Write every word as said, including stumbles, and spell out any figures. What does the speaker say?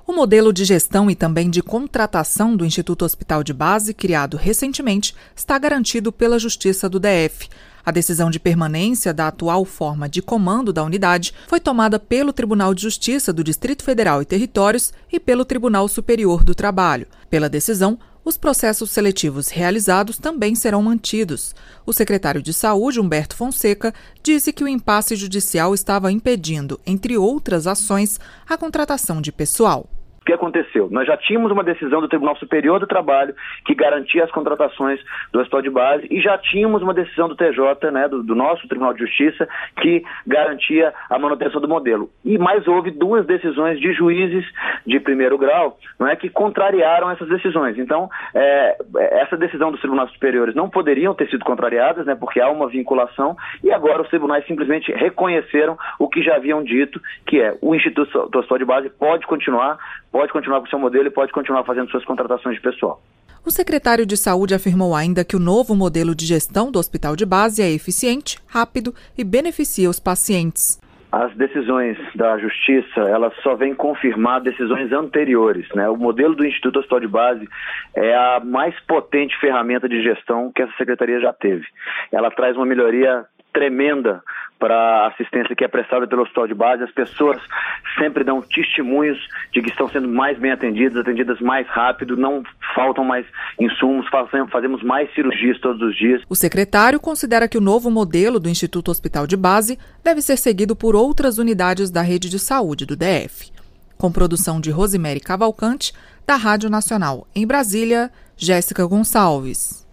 O modelo de gestão e também de contratação do Instituto Hospital de Base, criado recentemente, está garantido pela Justiça do D F. A decisão de permanência da atual forma de comando da unidade foi tomada pelo Tribunal de Justiça do Distrito Federal e Territórios e pelo Tribunal Superior do Trabalho. Pela decisão, os processos seletivos realizados também serão mantidos. O secretário de Saúde, Humberto Fonseca, disse que o impasse judicial estava impedindo, entre outras ações, a contratação de pessoal. O que aconteceu? Nós já tínhamos uma decisão do Tribunal Superior do Trabalho que garantia as contratações do Hospital de Base e já tínhamos uma decisão do T J, né, do, do nosso Tribunal de Justiça, que garantia a manutenção do modelo. E mais houve duas decisões de juízes de primeiro grau, não é, que contrariaram essas decisões. Então, é, essa decisão dos Tribunais Superiores não poderiam ter sido contrariadas, né, porque há uma vinculação, e agora os tribunais simplesmente reconheceram o que já haviam dito, que é o Instituto do Hospital de Base pode continuar, pode continuar com o seu modelo e pode continuar fazendo suas contratações de pessoal. O secretário de Saúde afirmou ainda que o novo modelo de gestão do Hospital de Base é eficiente, rápido e beneficia os pacientes. As decisões da Justiça, elas só vêm confirmar decisões anteriores, né? O modelo do Instituto Hospital de Base é a mais potente ferramenta de gestão que essa secretaria já teve. Ela traz uma melhoria tremenda para a assistência que é prestada pelo Hospital de Base. As pessoas sempre dão testemunhos de que estão sendo mais bem atendidas, atendidas mais rápido, não faltam mais insumos, fazemos mais cirurgias todos os dias. O secretário considera que o novo modelo do Instituto Hospital de Base deve ser seguido por outras unidades da rede de saúde do D F. Com produção de Rosemary Cavalcante, da Rádio Nacional. Em Brasília, Jéssica Gonçalves.